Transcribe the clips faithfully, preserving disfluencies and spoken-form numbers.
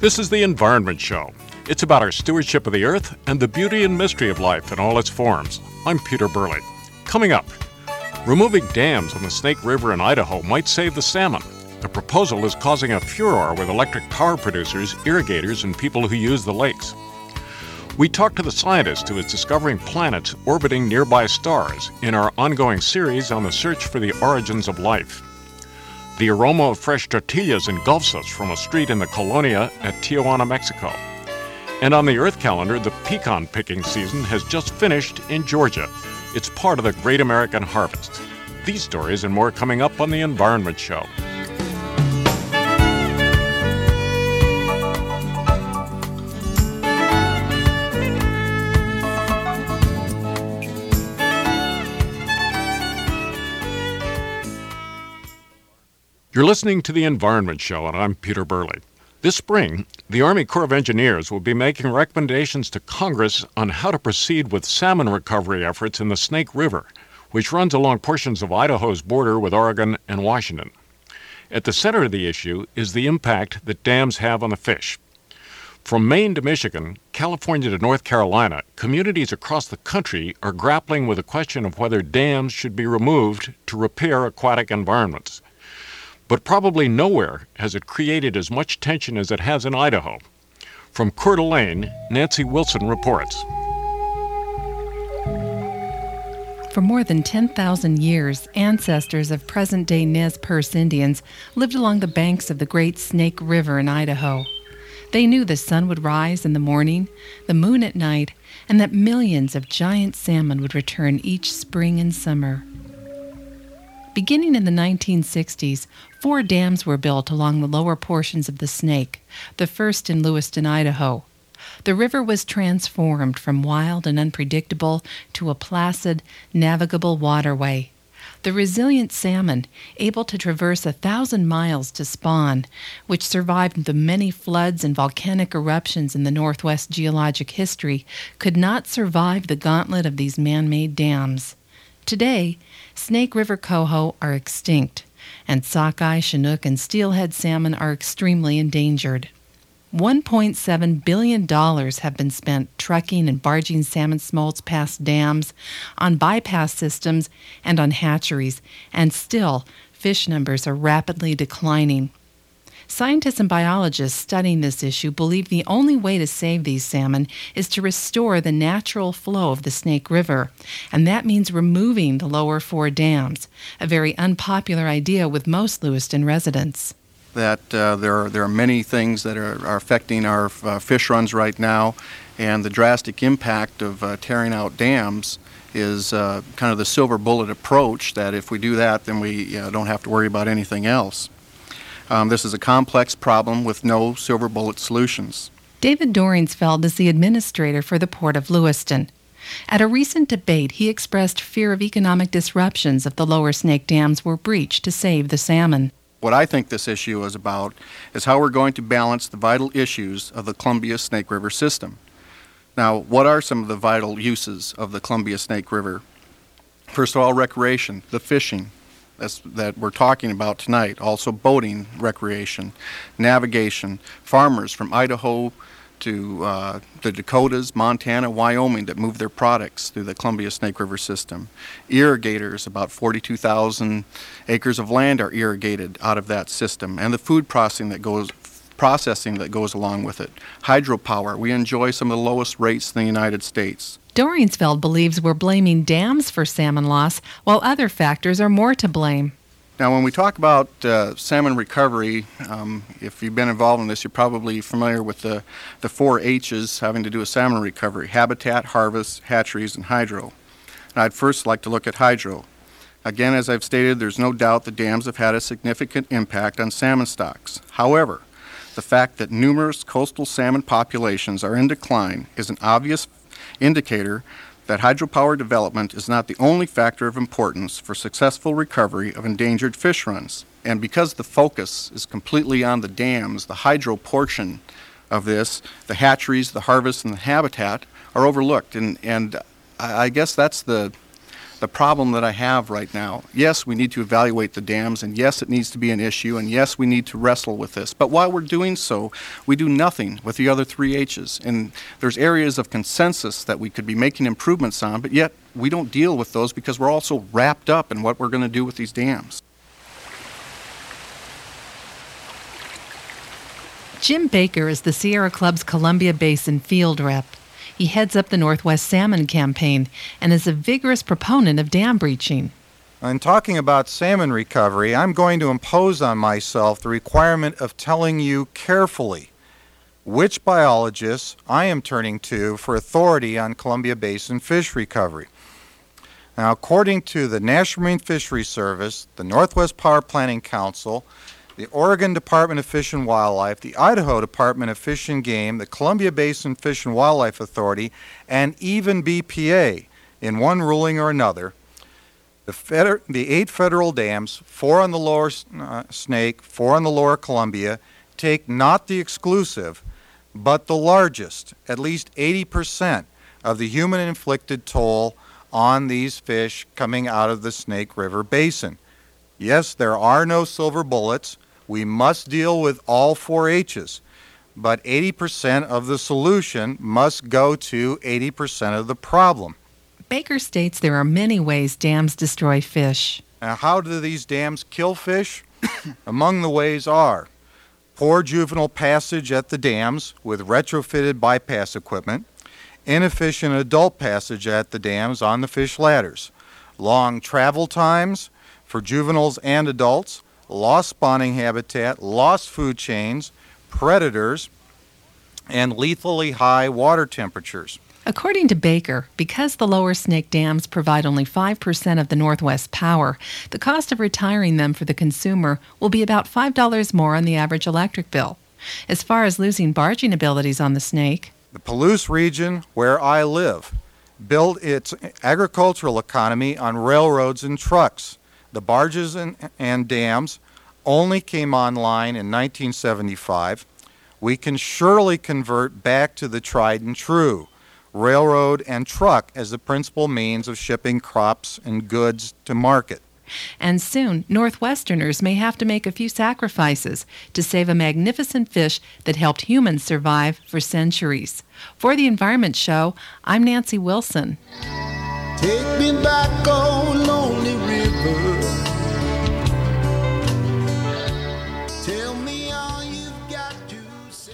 This is the Environment Show. It's about our stewardship of the earth and the beauty and mystery of life in all its forms. I'm Peter Burley. Coming up, removing dams on the Snake River in Idaho might save the salmon. The proposal is causing a furor with electric power producers, irrigators, and people who use the lakes. We talked to the scientist who is discovering planets orbiting nearby stars in our ongoing series on the search for the origins of life. The aroma of fresh tortillas engulfs us from a street in the Colonia at Tijuana, Mexico. And on the Earth calendar, the pecan picking season has just finished in Georgia. It's part of the Great American Harvest. These stories and more coming up on the Environment Show. You're listening to the Environment Show, and I'm Peter Burley. This spring, the Army Corps of Engineers will be making recommendations to Congress on how to proceed with salmon recovery efforts in the Snake River, which runs along portions of Idaho's border with Oregon and Washington. At the center of the issue is the impact that dams have on the fish. From Maine to Michigan, California to North Carolina, communities across the country are grappling with the question of whether dams should be removed to repair aquatic environments. But probably nowhere has it created as much tension as it has in Idaho. From Coeur d'Alene, Nancy Wilson reports. For more than ten thousand years, ancestors of present-day Nez Perce Indians lived along the banks of the Great Snake River in Idaho. They knew the sun would rise in the morning, the moon at night, and that millions of giant salmon would return each spring and summer. Beginning in the nineteen sixties, four dams were built along the lower portions of the Snake, the first in Lewiston, Idaho. The river was transformed from wild and unpredictable to a placid, navigable waterway. The resilient salmon, able to traverse a thousand miles to spawn, which survived the many floods and volcanic eruptions in the Northwest geologic history, could not survive the gauntlet of these man-made dams. Today, Snake River coho are extinct, and sockeye, chinook, and steelhead salmon are extremely endangered. one point seven billion dollars have been spent trucking and barging salmon smolts past dams, on bypass systems, and on hatcheries, and still, fish numbers are rapidly declining. Scientists and biologists studying this issue believe the only way to save these salmon is to restore the natural flow of the Snake River, and that means removing the lower four dams, a very unpopular idea with most Lewiston residents. That uh, there are there are many things that are, are affecting our uh, fish runs right now, and the drastic impact of uh, tearing out dams is uh, kind of the silver bullet approach, that if we do that, then we uh, don't have to worry about anything else. Um, this is a complex problem with no silver bullet solutions. David Doringsfeld is the administrator for the Port of Lewiston. At a recent debate, he expressed fear of economic disruptions if the lower Snake dams were breached to save the salmon. What I think this issue is about is how we're going to balance the vital issues of the Columbia Snake River system. Now, what are some of the vital uses of the Columbia Snake River? First of all, recreation, the fishing that's, that we're talking about tonight, also boating, recreation, navigation, farmers from Idaho to uh, the Dakotas, Montana, Wyoming that move their products through the Columbia Snake River system. Irrigators, about forty-two thousand acres of land are irrigated out of that system, and the food processing that goes processing that goes along with it. Hydropower, we enjoy some of the lowest rates in the United States. Doringsfeld believes we're blaming dams for salmon loss, while other factors are more to blame. Now, when we talk about uh, salmon recovery, um, if you've been involved in this, you're probably familiar with the, the four H's having to do with salmon recovery: habitat, harvest, hatcheries, and hydro. And I'd first like to look at hydro. Again, as I've stated, there's no doubt the dams have had a significant impact on salmon stocks. However, the fact that numerous coastal salmon populations are in decline is an obvious indicator that hydropower development is not the only factor of importance for successful recovery of endangered fish runs. And because the focus is completely on the dams, the hydro portion of this, the hatcheries, the harvest, and the habitat are overlooked. And, and I guess that's the the problem that I have right now. Yes, we need to evaluate the dams, and yes, it needs to be an issue, and yes, we need to wrestle with this. But while we're doing so, we do nothing with the other three H's. And there's areas of consensus that we could be making improvements on, but yet we don't deal with those because we're also wrapped up in what we're going to do with these dams. Jim Baker is the Sierra Club's Columbia Basin field rep. He heads up the Northwest Salmon Campaign and is a vigorous proponent of dam breaching. In talking about salmon recovery, I'm going to impose on myself the requirement of telling you carefully which biologists I am turning to for authority on Columbia Basin fish recovery. Now, according to the National Marine Fisheries Service, the Northwest Power Planning Council, the Oregon Department of Fish and Wildlife, the Idaho Department of Fish and Game, the Columbia Basin Fish and Wildlife Authority, and even B P A, in one ruling or another, the, feder- the eight federal dams, four on the lower uh, Snake, four on the lower Columbia, take not the exclusive, but the largest, at least eighty percent of the human-inflicted toll on these fish coming out of the Snake River Basin. Yes, there are no silver bullets. We must deal with all four H's, but eighty percent of the solution must go to eighty percent of the problem. Baker states there are many ways dams destroy fish. Now, how do these dams kill fish? Among the ways are poor juvenile passage at the dams with retrofitted bypass equipment, inefficient adult passage at the dams on the fish ladders, long travel times for juveniles and adults, lost spawning habitat, lost food chains, predators, and lethally high water temperatures. According to Baker, because the lower Snake dams provide only five percent of the Northwest power, the cost of retiring them for the consumer will be about five dollars more on the average electric bill. As far as losing barging abilities on the Snake, the Palouse region, where I live, built its agricultural economy on railroads and trucks. The barges and, and dams only came online in nineteen seventy-five. We can surely convert back to the tried and true, railroad and truck as the principal means of shipping crops and goods to market. And soon, Northwesterners may have to make a few sacrifices to save a magnificent fish that helped humans survive for centuries. For the Environment Show, I'm Nancy Wilson. Take me back, oh lonely river. Tell me all you've got to say.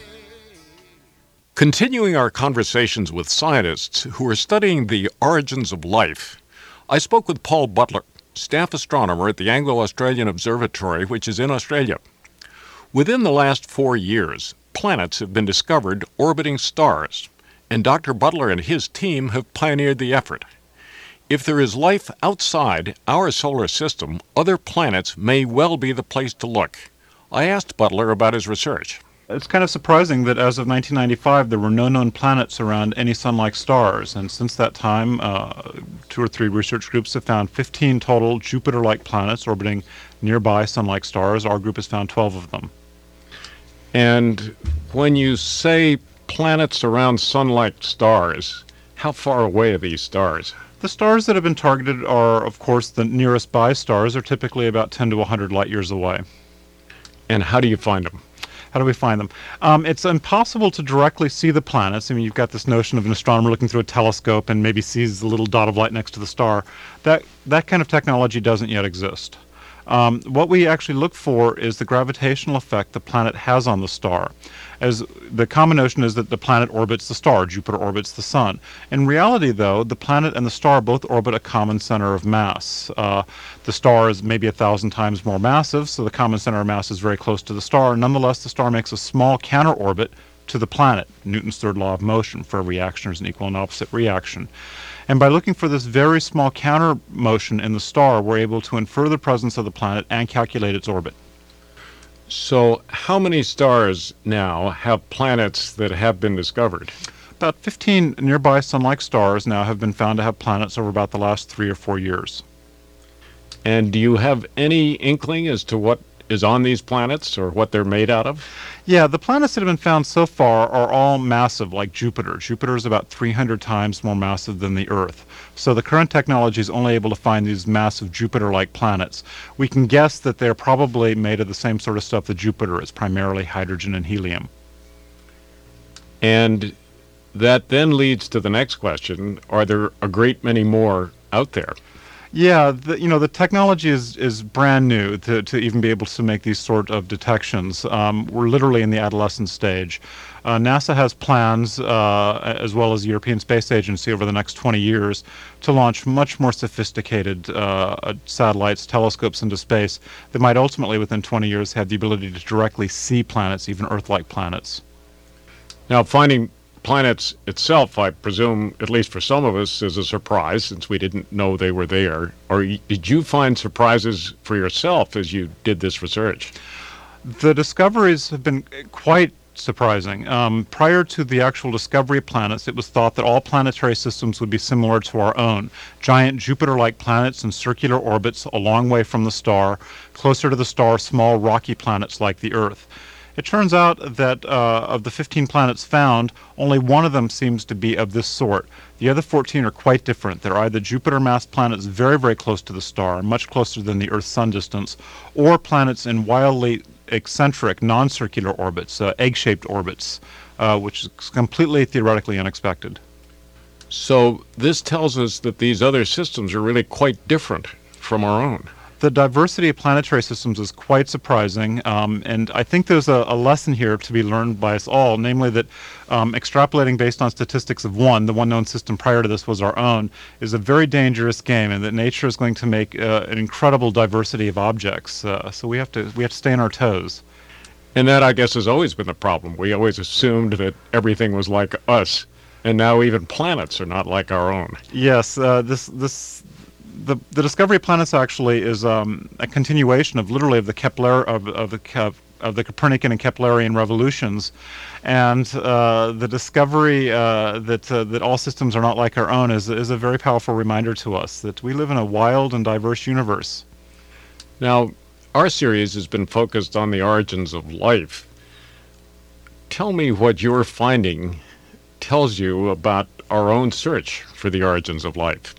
Continuing our conversations with scientists who are studying the origins of life, I spoke with Paul Butler, staff astronomer at the Anglo-Australian Observatory, which is in Australia. Within the last four years, planets have been discovered orbiting stars, and Doctor Butler and his team have pioneered the effort. If there is life outside our solar system, other planets may well be the place to look. I asked Butler about his research. It's kind of surprising that as of nineteen ninety-five, there were no known planets around any sun-like stars, and since that time, uh, two or three research groups have found fifteen total Jupiter-like planets orbiting nearby sun-like stars. Our group has found twelve of them. And when you say planets around sun-like stars, how far away are these stars? The stars that have been targeted are, of course, the nearest by stars are typically about ten to one hundred light years away. And how do you find them? How do we find them? Um, it's impossible to directly see the planets. I mean, you've got this notion of an astronomer looking through a telescope and maybe sees a little dot of light next to the star. That, that kind of technology doesn't yet exist. Um, what we actually look for is the gravitational effect the planet has on the star. As the common notion is that the planet orbits the star, Jupiter orbits the sun. In reality, though, the planet and the star both orbit a common center of mass. Uh, the star is maybe a thousand times more massive, so the common center of mass is very close to the star. Nonetheless, the star makes a small counter-orbit to the planet. Newton's third law of motion: for every action there's an equal and opposite reaction. And by looking for this very small counter motion in the star, we're able to infer the presence of the planet and calculate its orbit. So how many stars now have planets that have been discovered? About fifteen nearby sun-like stars now have been found to have planets over about the last three or four years. And do you have any inkling as to what is on these planets or what they're made out of? Yeah, the planets that have been found so far are all massive, like Jupiter. Jupiter is about three hundred times more massive than the Earth. So the current technology is only able to find these massive Jupiter-like planets. We can guess that they're probably made of the same sort of stuff that Jupiter is, primarily hydrogen and helium. And that then leads to the next question. Are there a great many more out there? Yeah, the, you know, the technology is, is brand new to, to even be able to make these sort of detections. Um, we're literally in the adolescent stage. Uh, NASA has plans, uh, as well as the European Space Agency, over the next twenty years to launch much more sophisticated uh, satellites, telescopes into space that might ultimately, within twenty years, have the ability to directly see planets, even Earth-like planets. Now, finding planets itself, I presume, at least for some of us, is a surprise since we didn't know they were there. Or y- did you find surprises for yourself as you did this research? The discoveries have been quite surprising. Um, prior to the actual discovery of planets, it was thought that all planetary systems would be similar to our own. Giant Jupiter-like planets in circular orbits a long way from the star, closer to the star, small rocky planets like the Earth. It turns out that uh, of the fifteen planets found, only one of them seems to be of this sort. The other fourteen are quite different. They're either Jupiter-mass planets very, very close to the star, much closer than the Earth-Sun distance, or planets in wildly eccentric, non-circular orbits, uh, egg-shaped orbits, uh, which is completely theoretically unexpected. So this tells us that these other systems are really quite different from our own. The diversity of planetary systems is quite surprising, um, and I think there's a, a lesson here to be learned by us all, namely that um, extrapolating based on statistics of one, the one known system prior to this was our own, is a very dangerous game, and that nature is going to make uh, an incredible diversity of objects. Uh, so we have to we have to stay on our toes. And that, I guess, has always been the problem. We always assumed that everything was like us, and now even planets are not like our own. Yes, uh, this this. The, the discovery of planets actually is um, a continuation of literally of the Kepler of, of the Kep, of the Copernican and Keplerian revolutions, and uh, the discovery uh, that uh, that all systems are not like our own is is a very powerful reminder to us that we live in a wild and diverse universe. Now, our series has been focused on the origins of life. Tell me what your finding tells you about our own search for the origins of life.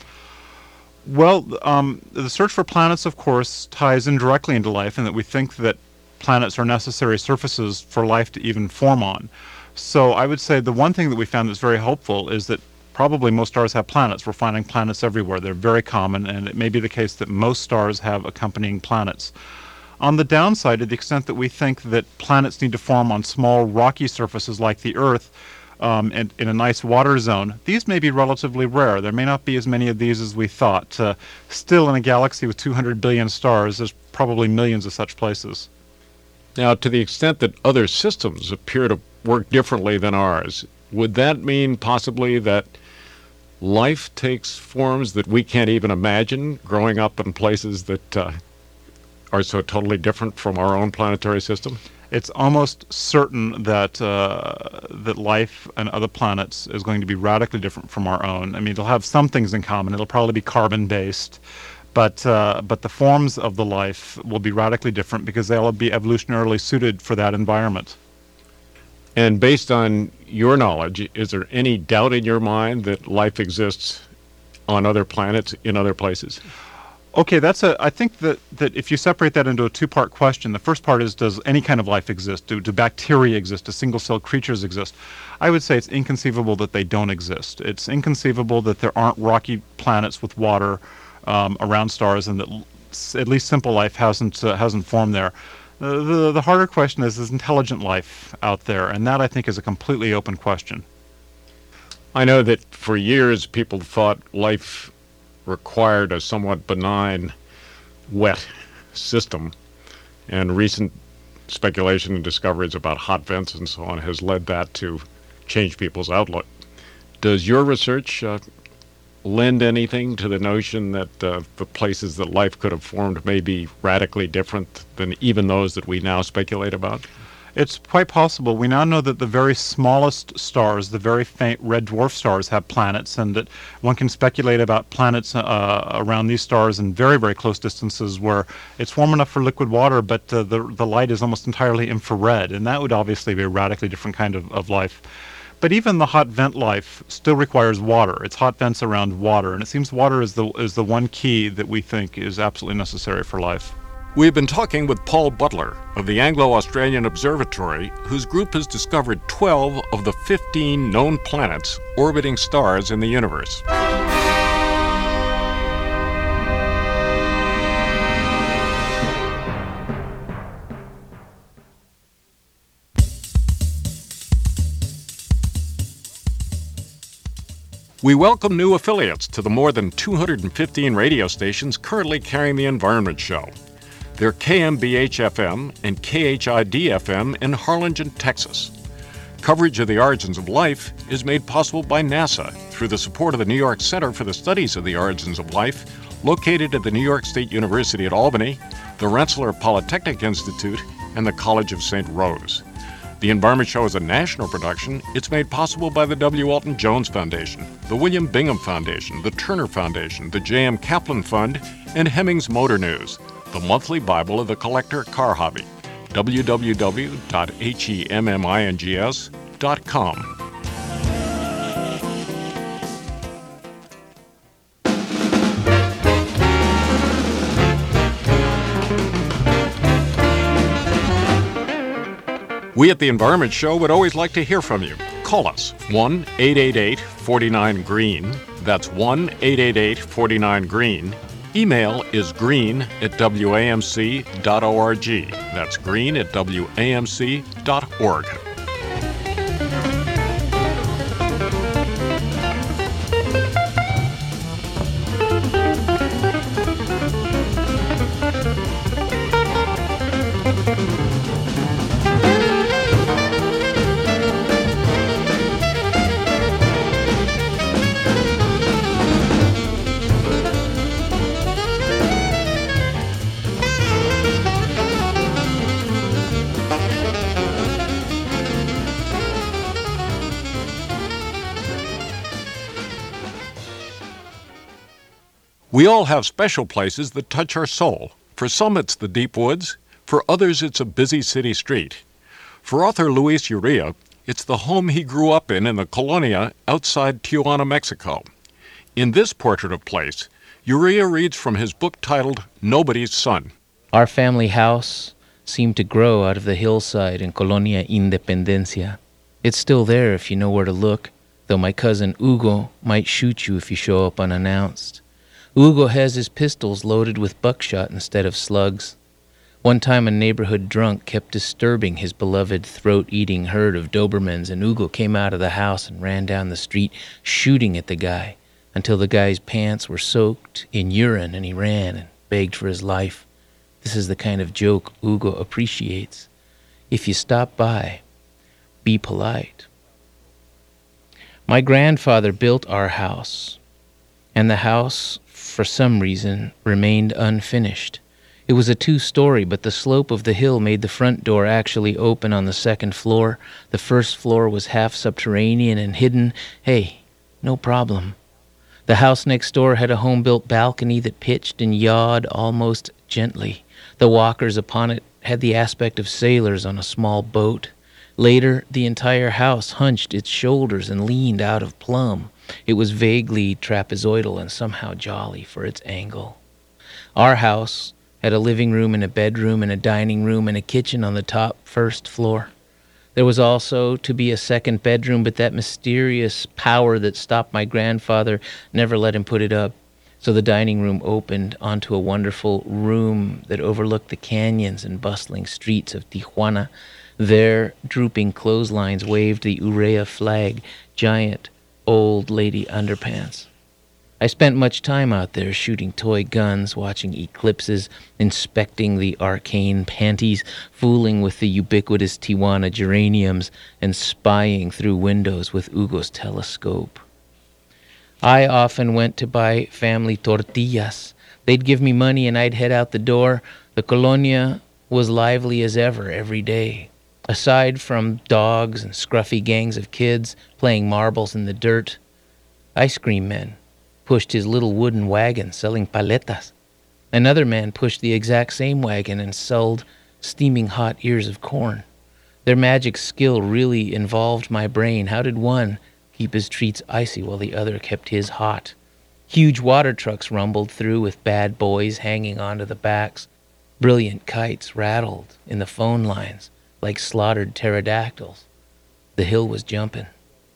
Well, um, the search for planets, of course, ties indirectly into life, in that we think that planets are necessary surfaces for life to even form on. So I would say the one thing that we found that's very helpful is that probably most stars have planets. We're finding planets everywhere. They're very common, and it may be the case that most stars have accompanying planets. On the downside, to the extent that we think that planets need to form on small rocky surfaces like the Earth, Um, in, in a nice water zone, these may be relatively rare. There may not be as many of these as we thought. Uh, still, in a galaxy with two hundred billion stars, there's probably millions of such places. Now, to the extent that other systems appear to work differently than ours, would that mean possibly that life takes forms that we can't even imagine growing up in places that uh, are so totally different from our own planetary system? It's almost certain that uh, that life on other planets is going to be radically different from our own. I mean, it'll have some things in common. It'll probably be carbon-based, but uh, but the forms of the life will be radically different because they'll be evolutionarily suited for that environment. And based on your knowledge, is there any doubt in your mind that life exists on other planets, in other places? Okay, that's a. I think that, that if you separate that into a two-part question, the first part is, does any kind of life exist? Do, do bacteria exist? Do single-celled creatures exist? I would say it's inconceivable that they don't exist. It's inconceivable that there aren't rocky planets with water um, around stars, and that l- at least simple life hasn't uh, hasn't formed there. Uh, the the harder question is, is intelligent life out there, and that I think is a completely open question. I know that for years people thought life required a somewhat benign, wet system, and recent speculation and discoveries about hot vents and so on has led that to change people's outlook. Does your research uh, lend anything to the notion that uh, the places that life could have formed may be radically different than even those that we now speculate about? It's quite possible. We now know that the very smallest stars, the very faint red dwarf stars, have planets, and that one can speculate about planets uh, around these stars in very, very close distances where it's warm enough for liquid water, but uh, the the light is almost entirely infrared, and that would obviously be a radically different kind of, of life. But even the hot vent life still requires water. It's hot vents around water, and it seems water is the is the one key that we think is absolutely necessary for life. We've been talking with Paul Butler of the Anglo-Australian Observatory, whose group has discovered twelve of the fifteen known planets orbiting stars in the universe. We welcome new affiliates to the more than two hundred fifteen radio stations currently carrying the Environment Show. They're K M B H F M and K H I D F M in Harlingen, Texas. Coverage of the origins of life is made possible by NASA through the support of the New York Center for the Studies of the Origins of Life, located at the New York State University at Albany, the Rensselaer Polytechnic Institute, and the College of Saint Rose. The Environment Show is a national production. It's made possible by the W. Walton Jones Foundation, the William Bingham Foundation, the Turner Foundation, the J M Kaplan Fund, and Hemmings Motor News, the monthly Bible of the collector car hobby. w w w dot hemmings dot com. We at the Environment Show would always like to hear from you. Call us, one eight eight eight, four nine, green. That's one eight eight eight, four nine, green. Email is green at w a m c dot org. That's green at w a m c dot org. We all have special places that touch our soul. For some, it's the deep woods. For others, it's a busy city street. For author Luis Urrea, it's the home he grew up in in the Colonia outside Tijuana, Mexico. In this portrait of place, Urrea reads from his book titled Nobody's Son. Our family house seemed to grow out of the hillside in Colonia Independencia. It's still there if you know where to look, though my cousin Hugo might shoot you if you show up unannounced. Hugo has his pistols loaded with buckshot instead of slugs. One time a neighborhood drunk kept disturbing his beloved throat-eating herd of Dobermans, and Hugo came out of the house and ran down the street shooting at the guy until the guy's pants were soaked in urine and he ran and begged for his life. This is the kind of joke Hugo appreciates. If you stop by, be polite. My grandfather built our house, and the house, for some reason, remained unfinished. It was a two-story, but the slope of the hill made the front door actually open on the second floor. The first floor was half subterranean and hidden. Hey, no problem. The house next door had a home-built balcony that pitched and yawed almost gently. The walkers upon it had the aspect of sailors on a small boat. Later, the entire house hunched its shoulders and leaned out of plumb. It was vaguely trapezoidal and somehow jolly for its angle. Our house had a living room and a bedroom and a dining room and a kitchen on the top first floor. There was also to be a second bedroom, but that mysterious power that stopped my grandfather never let him put it up. So the dining room opened onto a wonderful room that overlooked the canyons and bustling streets of Tijuana. There, drooping clotheslines waved the Urrea flag, giant old lady underpants. I spent much time out there shooting toy guns, watching eclipses, inspecting the arcane panties, fooling with the ubiquitous Tijuana geraniums, and spying through windows with Hugo's telescope. I often went to buy family tortillas. They'd give me money and I'd head out the door. The colonia was lively as ever every day. Aside from dogs and scruffy gangs of kids playing marbles in the dirt, ice cream men pushed his little wooden wagon selling paletas. Another man pushed the exact same wagon and sold steaming hot ears of corn. Their magic skill really involved my brain. How did one keep his treats icy while the other kept his hot? Huge water trucks rumbled through with bad boys hanging onto the backs. Brilliant kites rattled in the phone lines like slaughtered pterodactyls. The hill was jumping.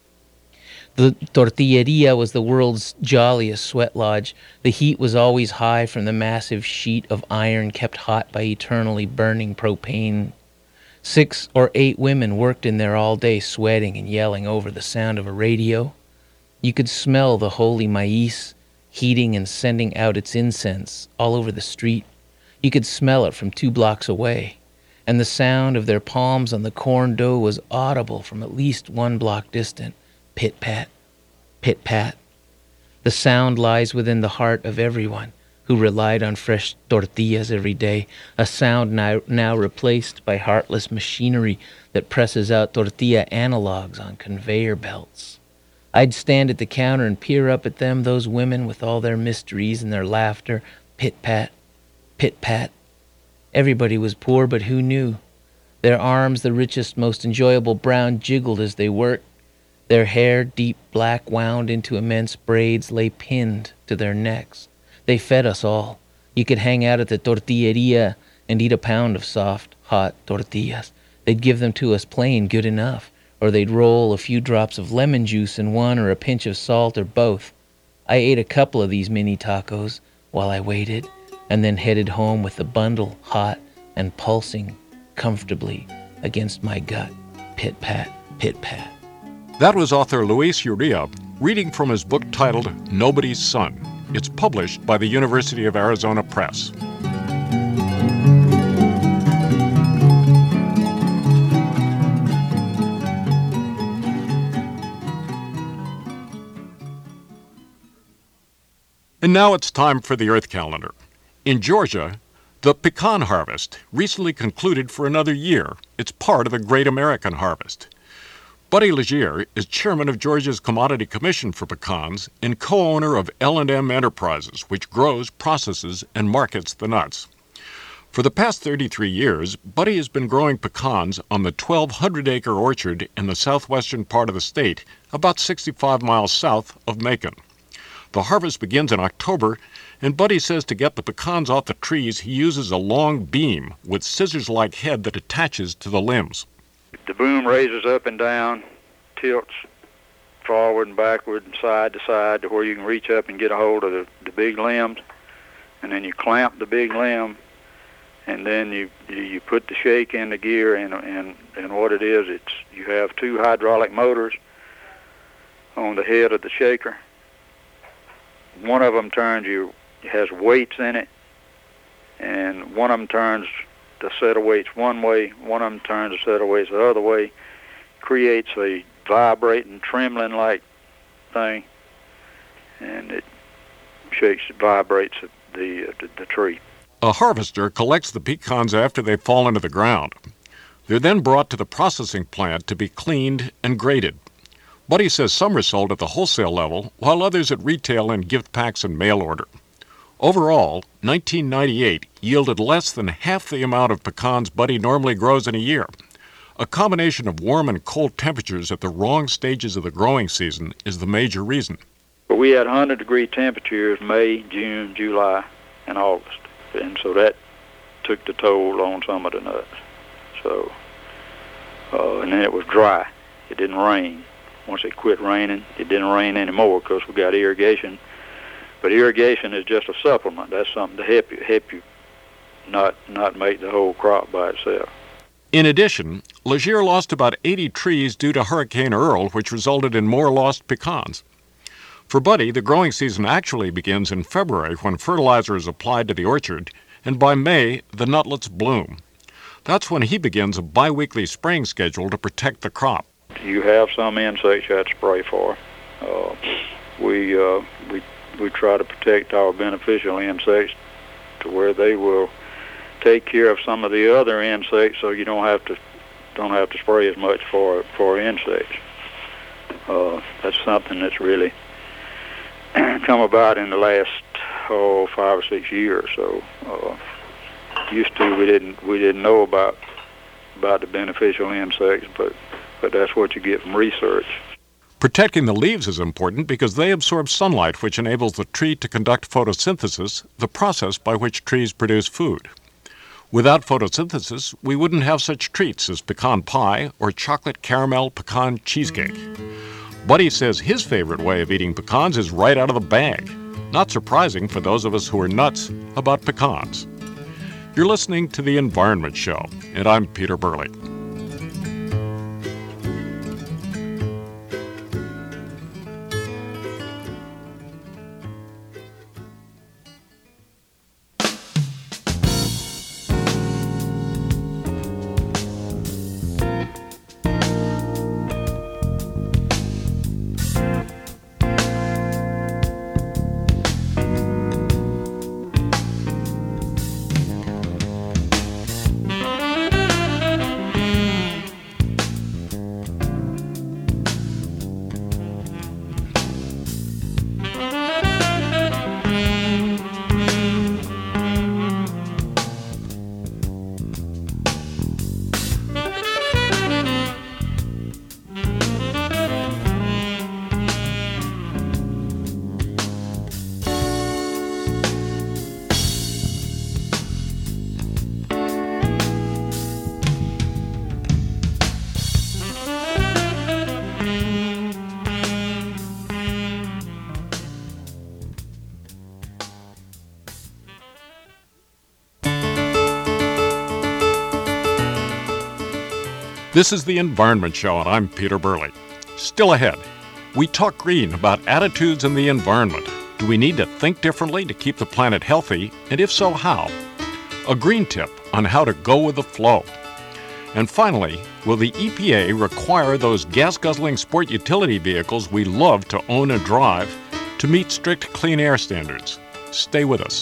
The tortilleria was the world's jolliest sweat lodge. The heat was always high from the massive sheet of iron kept hot by eternally burning propane. Six or eight women worked in there all day, sweating and yelling over the sound of a radio. You could smell the holy maíz heating and sending out its incense all over the street. You could smell it from two blocks away, and the sound of their palms on the corn dough was audible from at least one block distant. Pit-pat, pit-pat. The sound lies within the heart of everyone who relied on fresh tortillas every day, a sound now, now replaced by heartless machinery that presses out tortilla analogs on conveyor belts. I'd stand at the counter and peer up at them, those women with all their mysteries and their laughter. Pit-pat, pit-pat. Everybody was poor, but who knew? Their arms, the richest, most enjoyable brown, jiggled as they worked. Their hair, deep black, wound into immense braids, lay pinned to their necks. They fed us all. You could hang out at the tortilleria and eat a pound of soft, hot tortillas. They'd give them to us plain, good enough, or they'd roll a few drops of lemon juice in one or a pinch of salt or both. I ate a couple of these mini tacos while I waited, and then headed home with the bundle hot and pulsing comfortably against my gut. Pit-pat, pit-pat. That was author Luis Uria reading from his book titled Nobody's Son. It's published by the University of Arizona Press. And now it's time for the Earth Calendar. In Georgia, the pecan harvest recently concluded for another year. It's part of the Great American Harvest. Buddy Legier is chairman of Georgia's Commodity Commission for Pecans and co-owner of L and M Enterprises, which grows, processes, and markets the nuts. For the past thirty-three years, Buddy has been growing pecans on the twelve hundred acre orchard in the southwestern part of the state, about sixty-five miles south of Macon. The harvest begins in October, and Buddy says to get the pecans off the trees, he uses a long beam with scissors-like head that attaches to the limbs. The boom raises up and down, tilts forward and backward and side to side to where you can reach up and get a hold of the, the big limbs, and then you clamp the big limb, and then you you put the shake in the gear, and and and what it is, it's you have two hydraulic motors on the head of the shaker. One of them turns you has weights in it, and one of them turns the set of weights one way, one of them turns the set of weights the other way, creates a vibrating, trembling-like thing, and it shakes, it vibrates the, the, the tree. A harvester collects the pecans after they fall into the ground. They're then brought to the processing plant to be cleaned and graded. Buddy says some are sold at the wholesale level, while others at retail in gift packs and mail order. Overall, nineteen ninety-eight yielded less than half the amount of pecans Buddy normally grows in a year. A combination of warm and cold temperatures at the wrong stages of the growing season is the major reason. But we had one hundred degree temperatures May, June, July, and August, and so that took the toll on some of the nuts. So, uh, and then it was dry. It didn't rain. Once it quit raining, it didn't rain anymore because we got irrigation. But irrigation is just a supplement. That's something to help you, help you not not make the whole crop by itself. In addition, Legier lost about eighty trees due to Hurricane Earl, which resulted in more lost pecans. For Buddy, the growing season actually begins in February when fertilizer is applied to the orchard, and by May, the nutlets bloom. That's when he begins a biweekly spraying schedule to protect the crop. You have some insects you have to spray for. Uh, we uh, we we try to protect our beneficial insects to where they will take care of some of the other insects, so you don't have to don't have to spray as much for for insects. Uh, that's something that's really come about in the last oh five or six years. So uh, used to we didn't we didn't know about about the beneficial insects, but but that's what you get from research. Protecting the leaves is important because they absorb sunlight, which enables the tree to conduct photosynthesis, the process by which trees produce food. Without photosynthesis, we wouldn't have such treats as pecan pie or chocolate caramel pecan cheesecake. Buddy says his favorite way of eating pecans is right out of the bag. Not surprising for those of us who are nuts about pecans. You're listening to The Environment Show, and I'm Peter Burley. This is The Environment Show, and I'm Peter Burley. Still ahead, we talk green about attitudes in the environment. Do we need to think differently to keep the planet healthy, and if so, how? A green tip on how to go with the flow. And finally, will the E P A require those gas-guzzling sport utility vehicles we love to own and drive to meet strict clean air standards? Stay with us.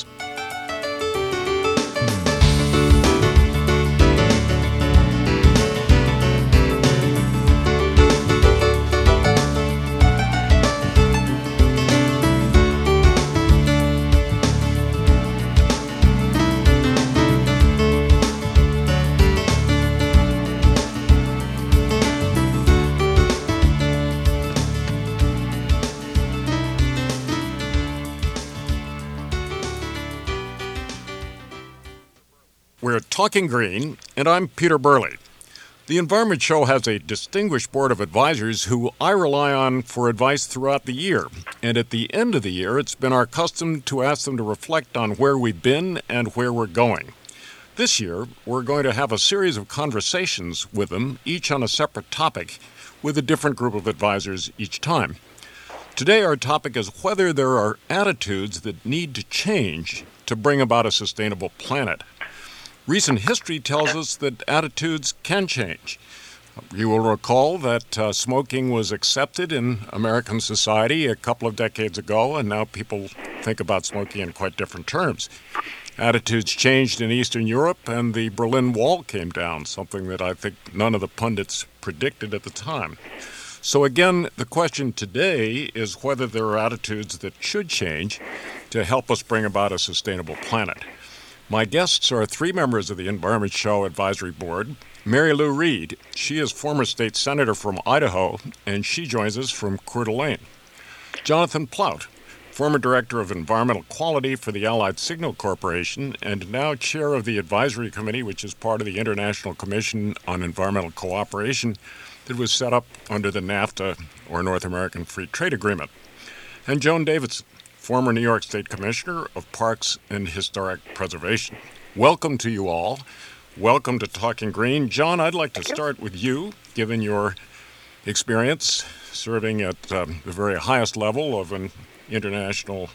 We're Talking Green, and I'm Peter Burley. The Environment Show has a distinguished board of advisors who I rely on for advice throughout the year. And at the end of the year, it's been our custom to ask them to reflect on where we've been and where we're going. This year, we're going to have a series of conversations with them, each on a separate topic, with a different group of advisors each time. Today, our topic is whether there are attitudes that need to change to bring about a sustainable planet. Recent history tells us that attitudes can change. You will recall that uh, smoking was accepted in American society a couple of decades ago, and now people think about smoking in quite different terms. Attitudes changed in Eastern Europe, and the Berlin Wall came down, something that I think none of the pundits predicted at the time. So again, the question today is whether there are attitudes that should change to help us bring about a sustainable planet. My guests are three members of the Environment Show Advisory Board. Mary Lou Reed, she is former state senator from Idaho, and she joins us from Coeur d'Alene. Jonathan Plout, former director of environmental quality for the Allied Signal Corporation, and now chair of the advisory committee, which is part of the International Commission on Environmental Cooperation that was set up under the NAFTA, or North American Free Trade Agreement. And Joan Davidson, former New York State Commissioner of Parks and Historic Preservation. Welcome to you all. Welcome to Talking Green. John, I'd like to start with you, given your experience serving at um, the very highest level of an international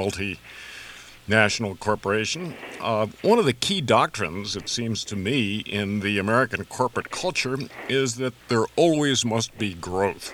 multinational corporation. Uh, one of the key doctrines, it seems to me, in the American corporate culture is that there always must be growth.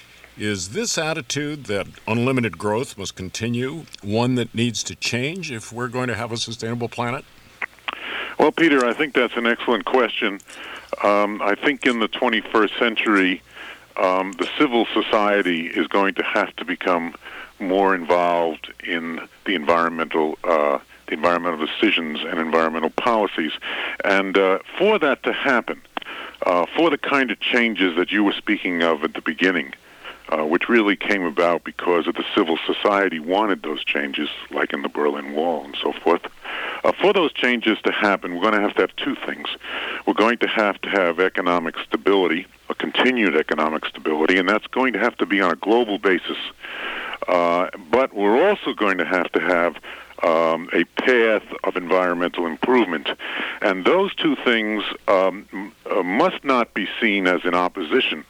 Is this attitude that unlimited growth must continue one that needs to change if we're going to have a sustainable planet? Well, Peter, I think that's an excellent question. Um, I think in the twenty-first century, um, the civil society is going to have to become more involved in the environmental uh, the environmental decisions and environmental policies. And uh, for that to happen, uh, for the kind of changes that you were speaking of at the beginning, uh, which really came about because of the civil society wanted those changes, like in the Berlin Wall and so forth, uh, for those changes to happen, we're going to have to have two things. We're going to have to have economic stability, a continued economic stability, and that's going to have to be on a global basis. Uh, but we're also going to have to have um, a path of environmental improvement. And those two things um, m- uh, must not be seen as in opposition.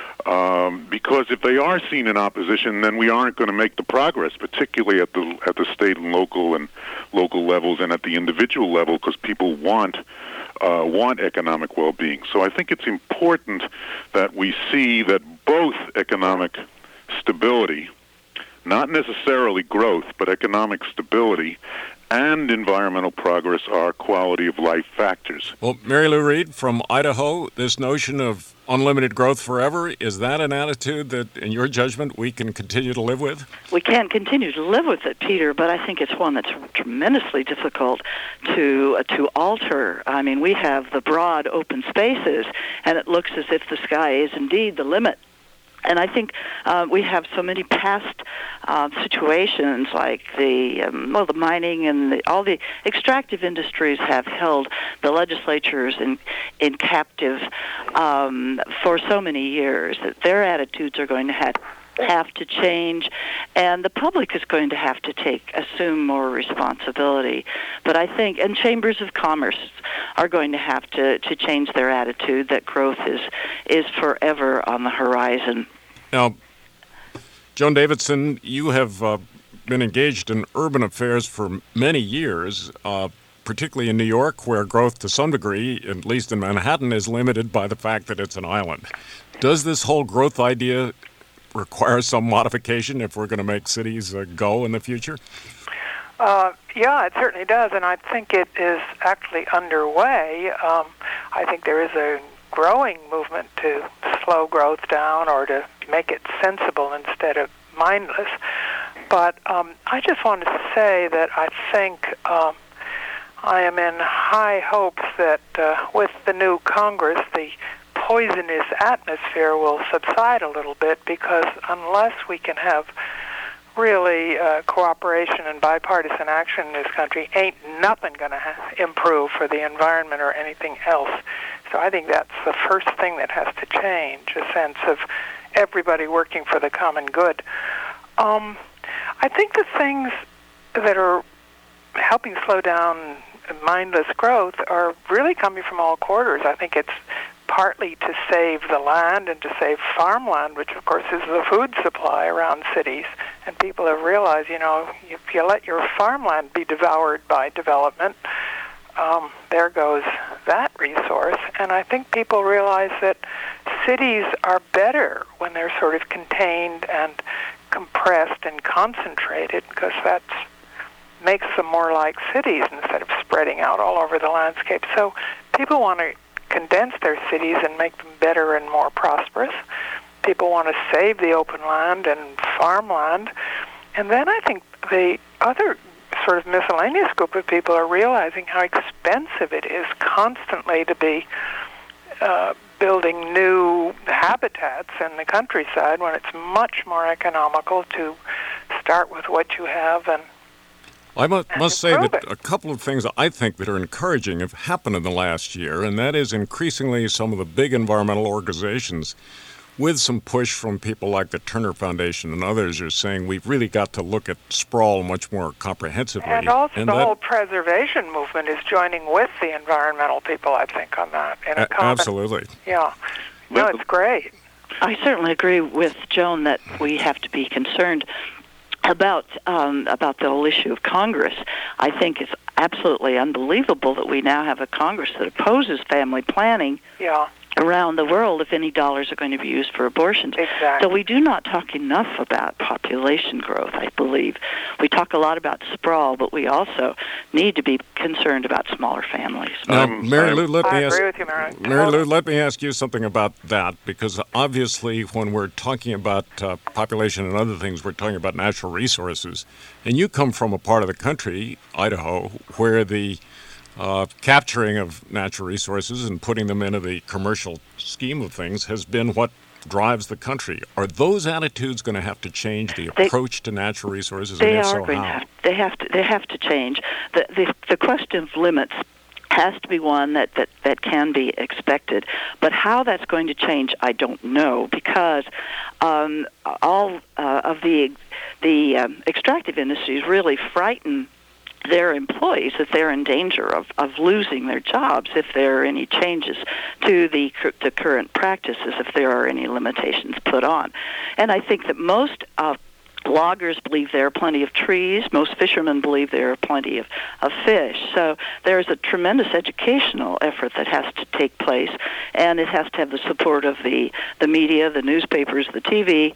Um, because if they are seen in opposition, then we aren't going to make the progress, particularly at the at the state and local and local levels and at the individual level, because people want uh, want economic well-being. So I think it's important that we see that both economic stability, not necessarily growth, but economic stability, and environmental progress are quality of life factors. Well, Mary Lou Reed from Idaho, this notion of unlimited growth forever, is that an attitude that, in your judgment, we can continue to live with? We can continue to live with it, Peter, but I think it's one that's tremendously difficult to uh, to alter. I mean, we have the broad open spaces, and it looks as if the sky is indeed the limit. And I think uh, we have so many past uh, situations like the um, well, the mining and the, all the extractive industries have held the legislatures in in captive um, for so many years that their attitudes are going to have have to change, and the public is going to have to take assume more responsibility. But I think, and chambers of commerce are going to have to, to change their attitude that growth is is forever on the horizon. Now, Joan Davidson, you have uh, been engaged in urban affairs for many years, uh, particularly in New York, where growth to some degree, at least in Manhattan, is limited by the fact that it's an island. Does this whole growth idea require some modification if we're going to make cities uh, go in the future? Uh, yeah, it certainly does, and I think it is actually underway. Um, I think there is a growing movement to slow growth down or to make it sensible instead of mindless. But um, I just wanted to say that I think um, I am in high hopes that uh, with the new Congress, the poisonous atmosphere will subside a little bit, because unless we can have really uh, cooperation and bipartisan action in this country, ain't nothing going to ha- improve for the environment or anything else. So I think that's the first thing that has to change, a sense of everybody working for the common good. Um, I think the things that are helping slow down mindless growth are really coming from all quarters. I think it's partly to save the land and to save farmland, which of course is the food supply around cities. And people have realized, you know, if you let your farmland be devoured by development, um, there goes that resource. And I think people realize that cities are better when they're sort of contained and compressed and concentrated, because that makes them more like cities instead of spreading out all over the landscape. So people want to condense their cities and make them better and more prosperous. People want to save the open land and farmland. And then I think the other sort of miscellaneous group of people are realizing how expensive it is constantly to be uh, building new habitats in the countryside, when it's much more economical to start with what you have and I must, must say that a couple of things I think that are encouraging have happened in the last year, and that is increasingly some of the big environmental organizations, with some push from people like the Turner Foundation and others, are saying we've really got to look at sprawl much more comprehensively. And also and the that, whole preservation movement is joining with the environmental people, I think, on that. In a a- common, absolutely. Yeah. No, it's great. I certainly agree with Joan that we have to be concerned about um, about the whole issue of Congress. I think it's absolutely unbelievable that we now have a Congress that opposes family planning. Yeah. around the world if any dollars are going to be used for abortions. Exactly. So we do not talk enough about population growth, I believe. We talk a lot about sprawl, but we also need to be concerned about smaller families. Now, Um, Mary Lou, let I me ask, agree with you, Mary. Mary Lou, let me ask you something about that, because obviously when we're talking about uh, population and other things, we're talking about natural resources. And you come from a part of the country, Idaho, where the uh, capturing of natural resources and putting them into the commercial scheme of things has been what drives the country. Are those attitudes going to have to change, the They- approach to natural resources? They and if are so, going to how? have, they have to they have to change. The the, the question of limits has to be one that, that, that can be expected. But how that's going to change, I don't know, because um, all uh, of the the um, extractive industries really frighten their employees that they're in danger of, of losing their jobs if there are any changes to the, the current practices, if there are any limitations put on. And I think that most uh, loggers believe there are plenty of trees. Most fishermen believe there are plenty of, of fish. So there's a tremendous educational effort that has to take place, and it has to have the support of the, the media, the newspapers, the T V,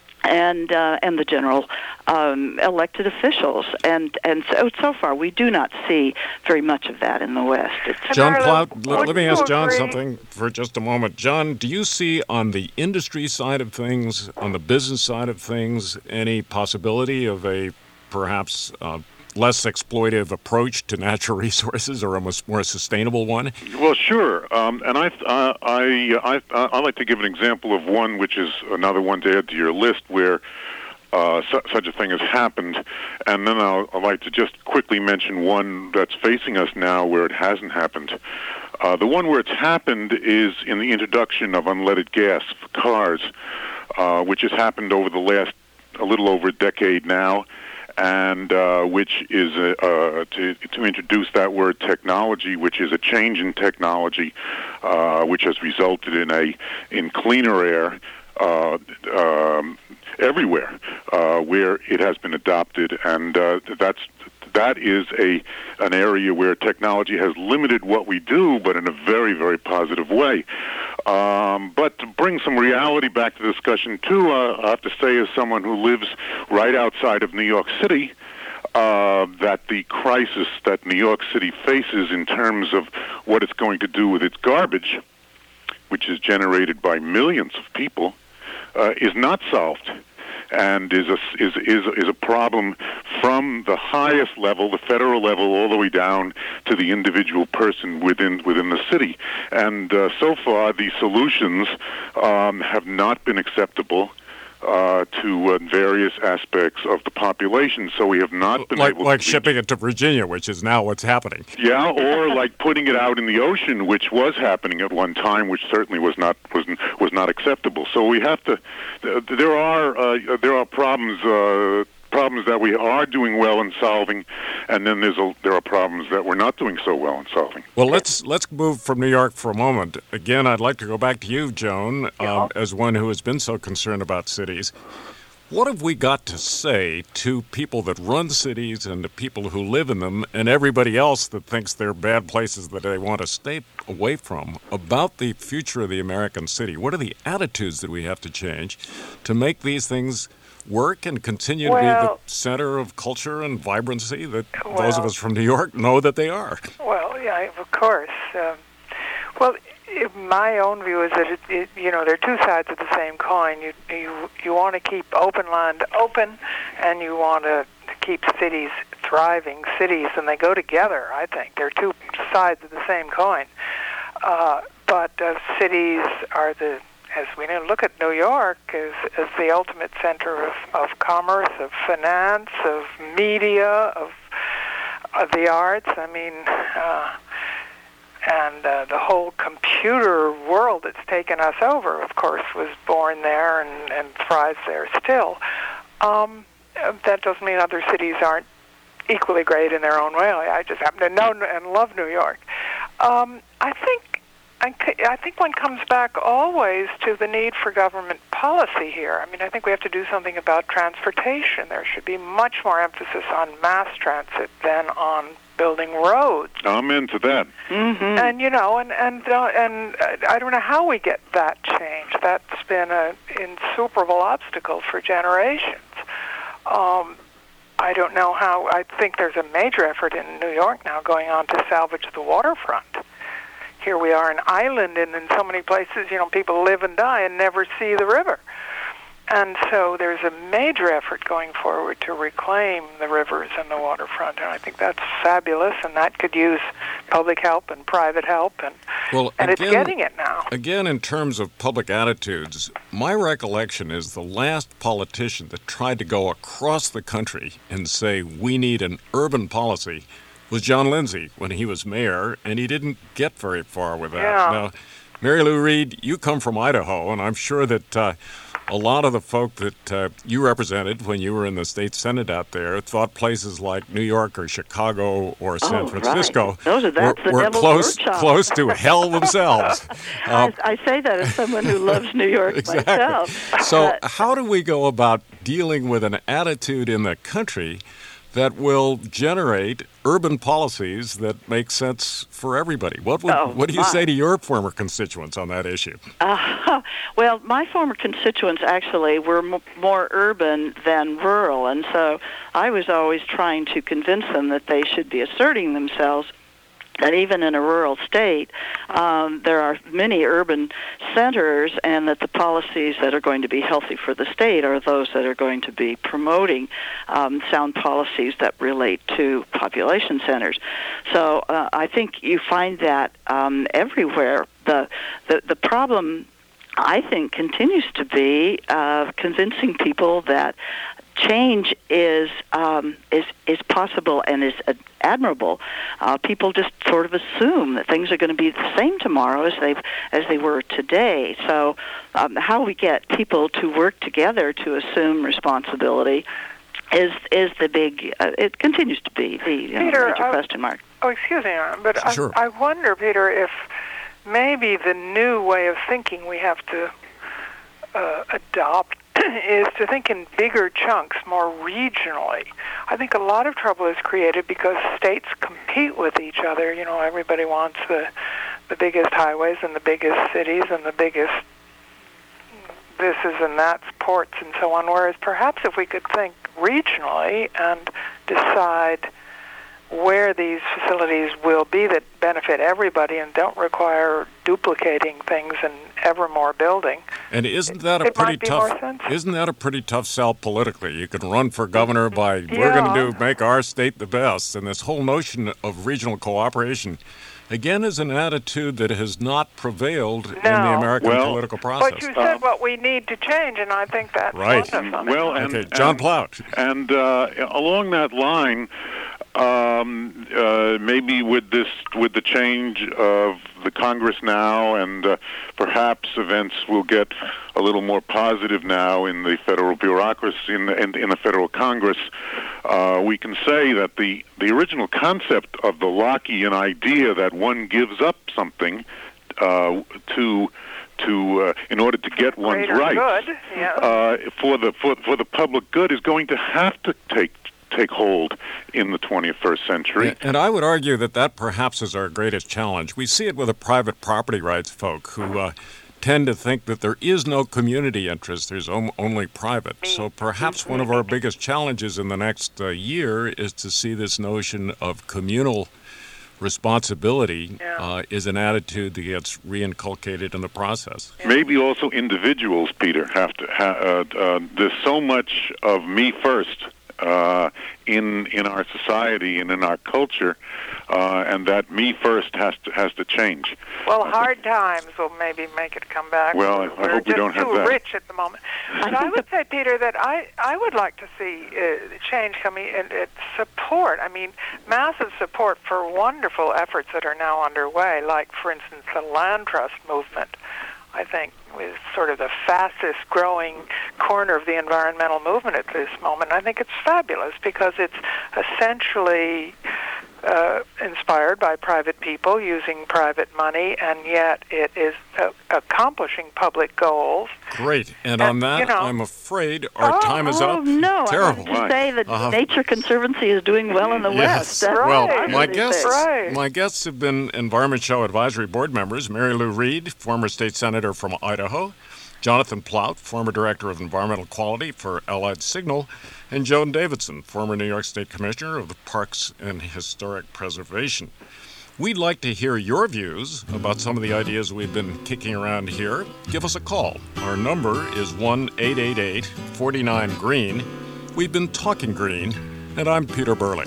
and uh, and the general um, elected officials. And and so, so far, we do not see very much of that in the West. It's John Mary Lou, Cloud, let, let me would ask you John agree- something for just a moment. John, do you see on the industry side of things, on the business side of things, any possibility of a perhaps uh, less exploitive approach to natural resources, or a mus- more sustainable one? Well, sure. Um, and I, uh, I, I, I like to give an example of one, which is another one to add to your list, where uh, su- such a thing has happened. And then I'll, I'd like to just quickly mention one that's facing us now where it hasn't happened. Uh, the one where it's happened is in the introduction of unleaded gas for cars, uh, which has happened over the last a little over a decade now. And uh, which is a, uh, to, to introduce that word technology, which is a change in technology, uh, which has resulted in a in cleaner air uh, um, everywhere uh, where it has been adopted, and uh, that's that is a an area where technology has limited what we do, but in a very very positive way. Um, but to bring some reality back to the discussion, too, uh, I have to say, as someone who lives right outside of New York City, uh, that the crisis that New York City faces in terms of what it's going to do with its garbage, which is generated by millions of people, uh, is not solved, and is a is is is a problem from the highest level, the federal level, all the way down to the individual person within within the city. And uh, so far, the solutions um, have not been acceptable uh, to uh, various aspects of the population. So we have not been Like, able like to shipping it to Virginia, which is now what's happening. yeah, or like putting it out in the ocean, which was happening at one time, which certainly was not was was not acceptable. So we have to. There are uh, there are problems uh, problems that we are doing well in solving, and then there's a, there are problems that we're not doing so well in solving. Well, let's let's move from New York for a moment. Again, I'd like to go back to you, Joan, um, as one who has been so concerned about cities. What have we got to say to people that run cities and to people who live in them and everybody else that thinks they're bad places that they want to stay away from about the future of the American city? What are the attitudes that we have to change to make these things work and continue to be the Well- center of culture and vibrancy that those Well- of us from New York know that they are? Well, yeah, of course. Um, well, i my own view is that it, it, you know, there are two sides of the same coin. You you you want to keep open land open, and you want to keep cities thriving cities, and they go together. I think they're two sides of the same coin. Uh, but uh, cities are the, as we know, look at New York as, as the ultimate center of, of commerce, of finance, of media, of, of the arts. I mean, uh, and uh, the whole computer world that's taken us over, of course, was born there and, and thrives there still. Um, that doesn't mean other cities aren't equally great in their own way. I just happen to know and love New York. Um, I think I, I think one comes back always to the need for government policy here. I mean, I think we have to do something about transportation. There should be much more emphasis on mass transit than on building roads. I'm into that. Mm-hmm. And you know, and and uh, and uh, I don't know how we get that change. That's been an insuperable obstacle for generations. Um, I don't know how. I think there's a major effort in New York now going on to salvage the waterfront. Here we are, an island, and in so many places, you know, people live and die and never see the river. And so there's a major effort going forward to reclaim the rivers and the waterfront, and I think that's fabulous, and that could use public help and private help, and, well, and again, it's getting it now. Again, in terms of public attitudes, my recollection is the last politician that tried to go across the country and say we need an urban policy was John Lindsay when he was mayor, and he didn't get very far with that. Yeah. Now, Mary Lou Reed, you come from Idaho, and I'm sure that uh, a lot of the folk that uh, you represented when you were in the state senate out there thought places like New York or Chicago or San Oh, Francisco right. Those are, that's were, the were devil's close workshop. close to hell themselves. Uh, I, I say that as someone who loves New York exactly. myself. So But- how do we go about dealing with an attitude in the country that will generate urban policies that make sense for everybody? What would, Oh, what do you my. say to your former constituents on that issue? Uh, well, my former constituents actually were m- more urban than rural, and so I was always trying to convince them that they should be asserting themselves. And even in a rural state, um, there are many urban centers, and that the policies that are going to be healthy for the state are those that are going to be promoting um, sound policies that relate to population centers. So uh, I think you find that um, everywhere. The, the the problem, I think, continues to be uh, convincing people that change is um, is is possible and is uh, admirable. Uh, people just sort of assume that things are going to be the same tomorrow as they as they were today. So, um, how we get people to work together to assume responsibility is is the big. Uh, it continues to be the you know, Peter, major I- question mark. Oh, excuse me, but Sure. I, I wonder, Peter, if maybe the new way of thinking we have to uh, adopt is to think in bigger chunks, more regionally. I think a lot of trouble is created because states compete with each other. You know, everybody wants the the biggest highways and the biggest cities and the biggest this is and that's ports and so on, whereas perhaps if we could think regionally and decide where these facilities will be that benefit everybody and don't require duplicating things and ever more building. And isn't that a It might pretty be tough? more sensible. Isn't that a pretty tough sell politically? You can run for governor by we're Yeah. going to do make our state the best, and this whole notion of regional cooperation, again, is an attitude that has not prevailed in the No. American Well, political process. But you said what we need to change, and I think that's Right. wonderful. Well, and, okay, John and, Plout. And uh, along that line, um, uh, maybe with this, with the change of the Congress now, and uh, perhaps events will get a little more positive now in the federal bureaucracy, in the, in, in the federal Congress. Uh, we can say that the the original concept of the Lockean idea that one gives up something uh, to to uh, in order to get one's Greater rights good, yeah. uh, for the for, for the public good is going to have to take take hold in the twenty-first century. And I would argue that that perhaps is our greatest challenge. We see it with the private property rights folk who uh, tend to think that there is no community interest, there's om- only private. So perhaps one of our biggest challenges in the next uh, year is to see this notion of communal responsibility Yeah. uh, is an attitude that gets reinculcated in the process. Maybe also individuals, Peter, have to. Ha- uh, uh, there's so much of me first uh, in in our society and in our culture, uh, and that me first has to has to change. Well, hard times will maybe make it come back. Well, I- I We're hope we just don't have too that. rich at the moment. But I would say, Peter, that I, I would like to see uh, change coming in uh, support. I mean, massive support for wonderful efforts that are now underway, like, for instance, the land trust movement. I think is sort of the fastest growing corner of the environmental movement at this moment. I think it's fabulous because it's essentially uh, inspired by private people using private money, and yet it is uh, accomplishing public goals. Great. And, And, on that, you know- I'm afraid our oh, time is oh, up. no, Terrible. I want to say that Uh-huh. Nature Conservancy is doing well in the Yes. West. That's Well, Right. my positive guests, thing. Right. my guests have been Environment Show Advisory Board members Mary Lou Reed, former state senator from Idaho, Jonathan Plout, former director of environmental quality for Allied Signal, and Joan Davidson, former New York State Commissioner of the Parks and Historic Preservation. We'd like to hear your views about some of the ideas we've been kicking around here. Give us a call. Our number is one eight eight eight, four nine, green. We've been talking green, and I'm Peter Burley.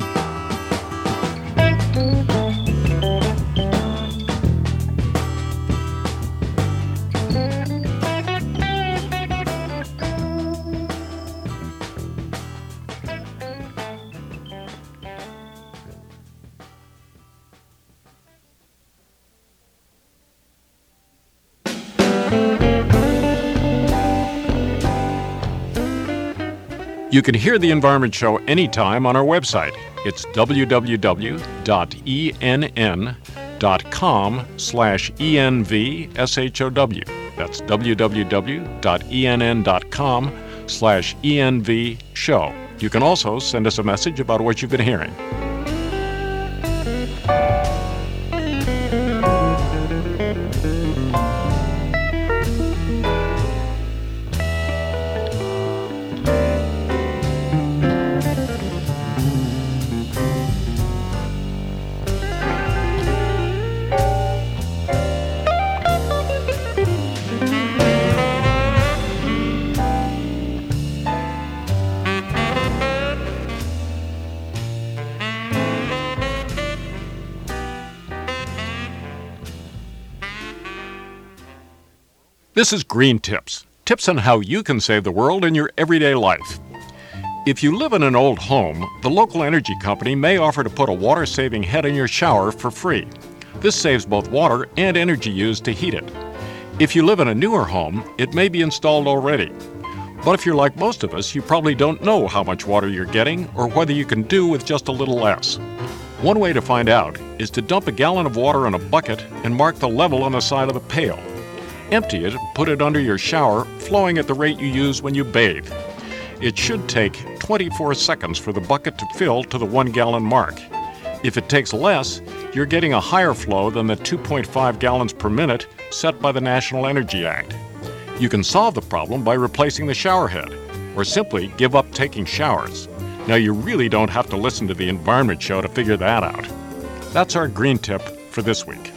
You can hear the Environment Show anytime on our website. It's w w w dot e n n dot com slash E N V S H O W. That's w w w dot e n n dot com slash E N V show. You can also send us a message about what you've been hearing. This is Green Tips, tips on how you can save the world in your everyday life. If you live in an old home, the local energy company may offer to put a water-saving head in your shower for free. This saves both water and energy used to heat it. If you live in a newer home, it may be installed already. But if you're like most of us, you probably don't know how much water you're getting or whether you can do with just a little less. One way to find out is to dump a gallon of water in a bucket and mark the level on the side of the pail. Empty it and put it under your shower, flowing at the rate you use when you bathe. It should take twenty-four seconds for the bucket to fill to the one gallon mark. If it takes less, you're getting a higher flow than the two point five gallons per minute set by the National Energy Act. You can solve the problem by replacing the shower head, or simply give up taking showers. Now, you really don't have to listen to the Environment Show to figure that out. That's our green tip for this week.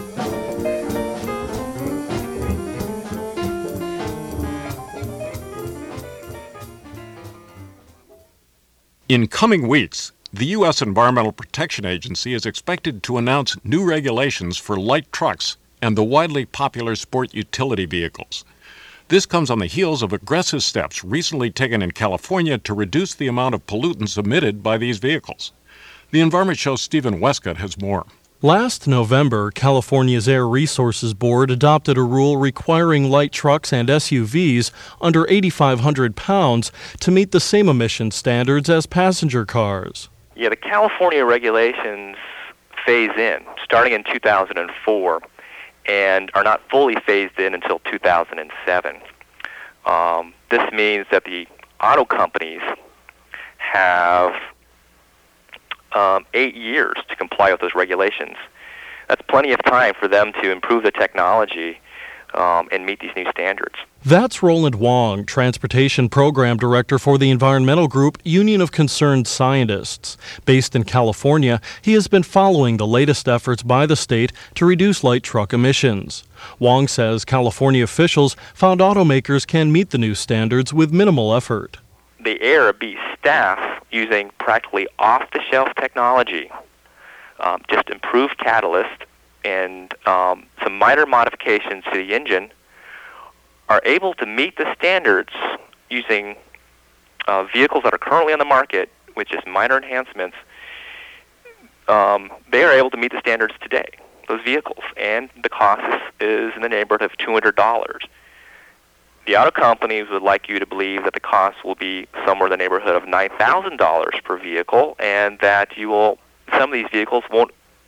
In coming weeks, the U S Environmental Protection Agency is expected to announce new regulations for light trucks and the widely popular sport utility vehicles. This comes on the heels of aggressive steps recently taken in California to reduce the amount of pollutants emitted by these vehicles. The Environment Show's Stephen Westcott has more. Last November, California's Air Resources Board adopted a rule requiring light trucks and S U Vs under eighty-five hundred pounds to meet the same emission standards as passenger cars. Yeah, the California regulations phase in starting in two thousand four and are not fully phased in until two thousand seven. Um, this means that the auto companies have Um, eight years to comply with those regulations. That's plenty of time for them to improve the technology um, and meet these new standards. That's Roland Wong, Transportation Program Director for the environmental group Union of Concerned Scientists. Based in California, he has been following the latest efforts by the state to reduce light truck emissions. Wong says California officials found automakers can meet the new standards with minimal effort. The A R B staff, using practically off-the-shelf technology, um, just improved catalyst and um, some minor modifications to the engine, are able to meet the standards using uh, vehicles that are currently on the market, with just minor enhancements. Um, they are able to meet the standards today, those vehicles, and the cost is, is in the neighborhood of two hundred dollars. The auto companies would like you to believe that the cost will be somewhere in the neighborhood of nine thousand dollars per vehicle, and that you will some of these vehicles won't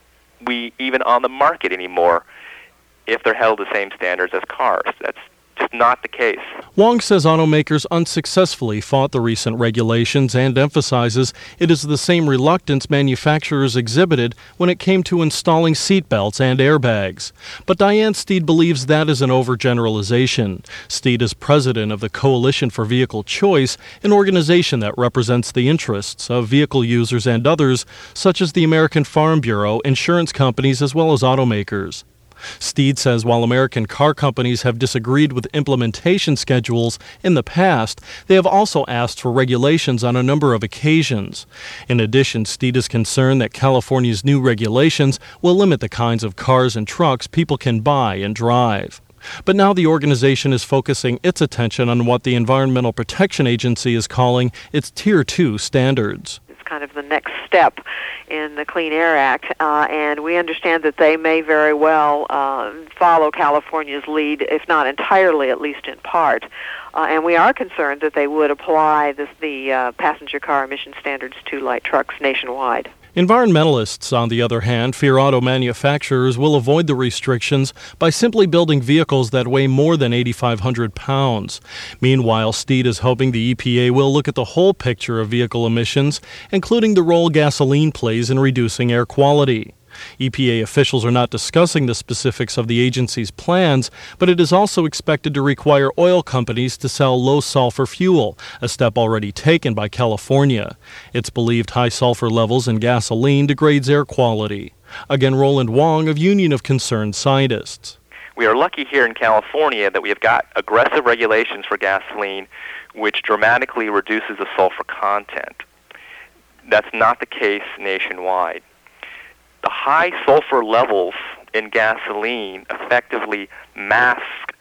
be even on the market anymore if they're held to the same standards as cars. That's just not the case. Wong says automakers unsuccessfully fought the recent regulations and emphasizes it is the same reluctance manufacturers exhibited when it came to installing seatbelts and airbags. But Diane Steed believes that is an overgeneralization. Steed is president of the Coalition for Vehicle Choice, an organization that represents the interests of vehicle users and others, such as the American Farm Bureau, insurance companies, as well as automakers. Steed says while American car companies have disagreed with implementation schedules in the past, they have also asked for regulations on a number of occasions. In addition, Steed is concerned that California's new regulations will limit the kinds of cars and trucks people can buy and drive. But now the organization is focusing its attention on what the Environmental Protection Agency is calling its Tier two standards. Kind of the next step in the Clean Air Act, uh, and we understand that they may very well uh, follow California's lead, if not entirely, at least in part. Uh, and we are concerned that they would apply this, the uh, passenger car emission standards to light trucks nationwide. Environmentalists, on the other hand, fear auto manufacturers will avoid the restrictions by simply building vehicles that weigh more than eight thousand five hundred pounds. Meanwhile, Steed is hoping the E P A will look at the whole picture of vehicle emissions, including the role gasoline plays in reducing air quality. E P A officials are not discussing the specifics of the agency's plans, but it is also expected to require oil companies to sell low-sulfur fuel, a step already taken by California. It's believed high sulfur levels in gasoline degrades air quality. Again, Roland Wong of Union of Concerned Scientists. We are lucky here in California that we have got aggressive regulations for gasoline, which dramatically reduces the sulfur content. That's not the case nationwide. The high sulfur levels in gasoline effectively mask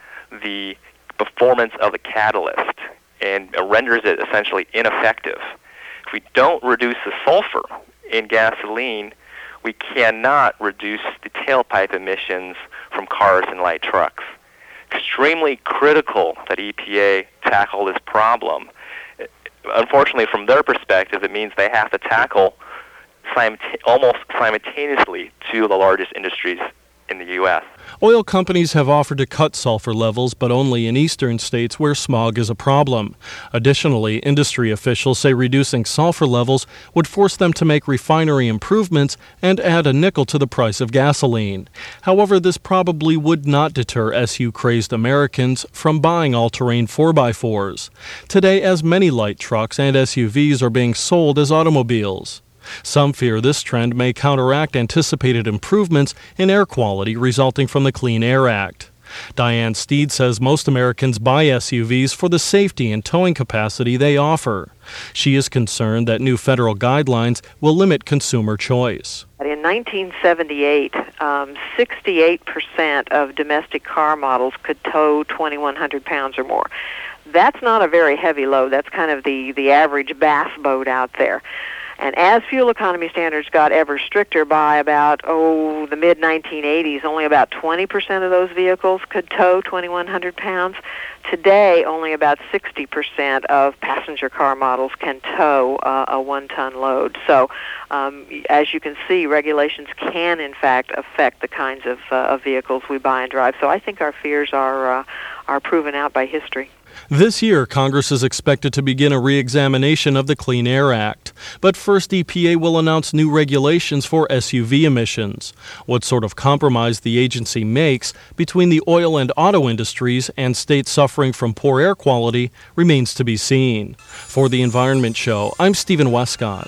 the performance of the catalyst and renders it essentially ineffective. If we don't reduce the sulfur in gasoline, we cannot reduce the tailpipe emissions from cars and light trucks. Extremely critical that E P A tackle this problem. Unfortunately, from their perspective, it means they have to tackle Simulta- almost simultaneously two of the largest industries in the U S. Oil companies have offered to cut sulfur levels, but only in eastern states where smog is a problem. Additionally, industry officials say reducing sulfur levels would force them to make refinery improvements and add a nickel to the price of gasoline. However, this probably would not deter S U-crazed Americans from buying all-terrain four by fours. Today, as many light trucks and S U Vs are being sold as automobiles. Some fear this trend may counteract anticipated improvements in air quality resulting from the Clean Air Act. Diane Steed says most Americans buy S U Vs for the safety and towing capacity they offer. She is concerned that new federal guidelines will limit consumer choice. In nineteen seventy-eight, um, sixty-eight percent of domestic car models could tow twenty-one hundred pounds or more. That's not a very heavy load. That's kind of the, the average bass boat out there. And as fuel economy standards got ever stricter by about, oh, the mid nineteen eighties, only about twenty percent of those vehicles could tow twenty-one hundred pounds. Today, only about sixty percent of passenger car models can tow uh, a one-ton load. So, um, as you can see, regulations can, in fact, affect the kinds of, uh, of vehicles we buy and drive. So I think our fears are, uh, are proven out by history. This year, Congress is expected to begin a re-examination of the Clean Air Act. But first, E P A will announce new regulations for S U V emissions. What sort of compromise the agency makes between the oil and auto industries and states suffering from poor air quality remains to be seen. For The Environment Show, I'm Stephen Westcott.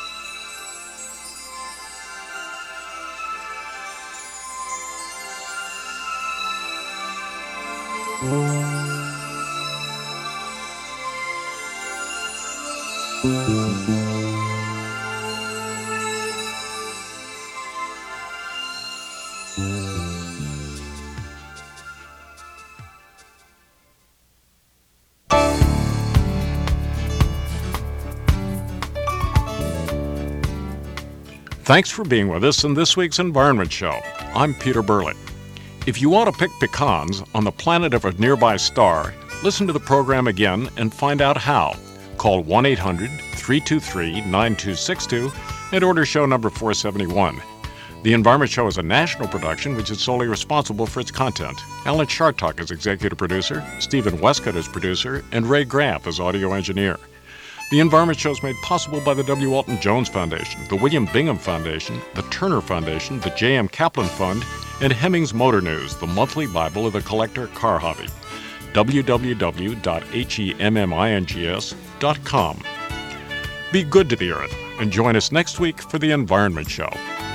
Thanks for being with us in this week's Environment Show. I'm Peter Burley. If you want to pick pecans on the planet of a nearby star, listen to the program again and find out how. Call one eight hundred, three two three, nine two six two and order show number four seventy-one. The Environment Show is a national production which is solely responsible for its content. Alan Chartock is executive producer, Stephen Westcott is producer, and Ray Gramp is audio engineer. The Environment Show is made possible by the W. Walton Jones Foundation, the William Bingham Foundation, the Turner Foundation, the J M. Kaplan Fund, and Hemmings Motor News, the monthly Bible of the collector car hobby. w w w dot hemmings dot com. Be good to the earth and join us next week for the Environment Show.